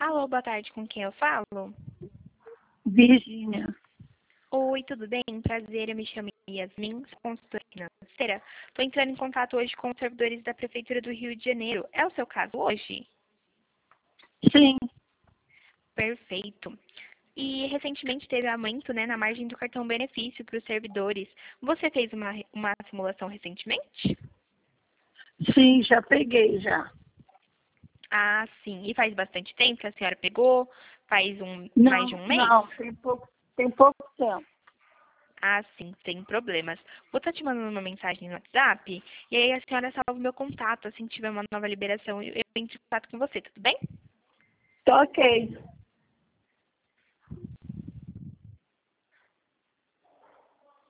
Alô, boa tarde, com quem eu falo? Virgínia. Oi, tudo bem? Prazer, eu me chamo Yasmin, sou consultora financeira. Estou entrando em contato hoje com os servidores da Prefeitura do Rio de Janeiro. É o seu caso hoje? Sim, Perfeito. E recentemente teve aumento, né, na margem do cartão benefício para os servidores. Você fez uma simulação recentemente? sim, já peguei já. Ah, sim. E faz bastante tempo que a senhora pegou? Faz mais de Não, um mês? não, tem pouco tempo. Ah, sim, sem problemas. Vou estar te mandando uma mensagem no WhatsApp e aí a senhora salva o meu contato. Assim que tiver uma nova liberação, eu entro em contato com você, tudo bem? Tá ok.